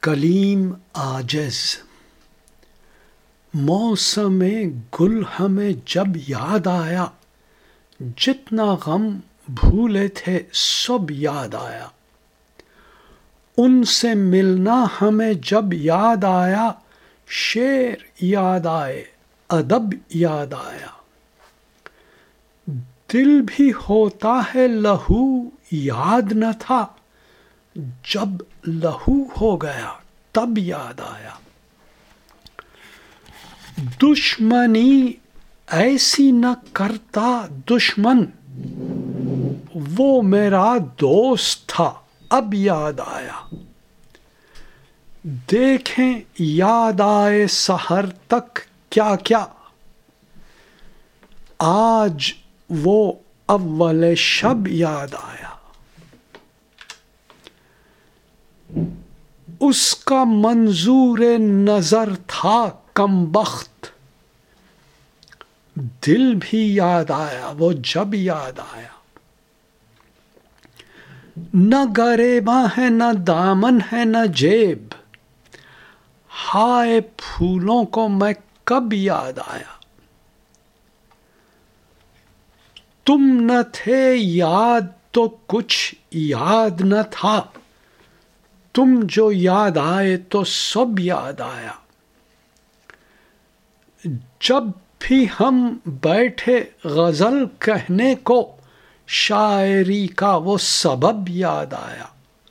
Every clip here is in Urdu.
کلیم عاجز، موسم گل ہمیں جب یاد آیا، جتنا غم بھولے تھے سب یاد آیا۔ ان سے ملنا ہمیں جب یاد آیا، شعر یاد آئے، ادب یاد آیا۔ دل بھی ہوتا ہے لہو یاد نہ تھا، جب لہو ہو گیا تب یاد آیا۔ دشمنی ایسی نہ کرتا دشمن، وہ میرا دوست تھا اب یاد آیا۔ دیکھیں یاد آئے سحر تک کیا کیا، آج وہ اول شب یاد آیا۔ اس کا منظور نظر تھا کم بخت، دل بھی یاد آیا وہ جب یاد آیا۔ نہ گریباں ہے نہ دامن ہے نہ جیب، ہائے پھولوں کو میں کب یاد آیا۔ تم نہ تھے یاد تو کچھ یاد نہ تھا، تم جو یاد آئے تو سب یاد آیا۔ جب بھی ہم بیٹھے غزل کہنے کو، شاعری کا وہ سبب یاد آیا۔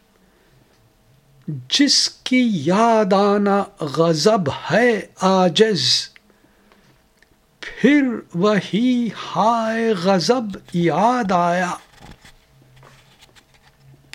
جس کی یاد آنا غضب ہے عاجز، پھر وہی ہائے غضب یاد آیا۔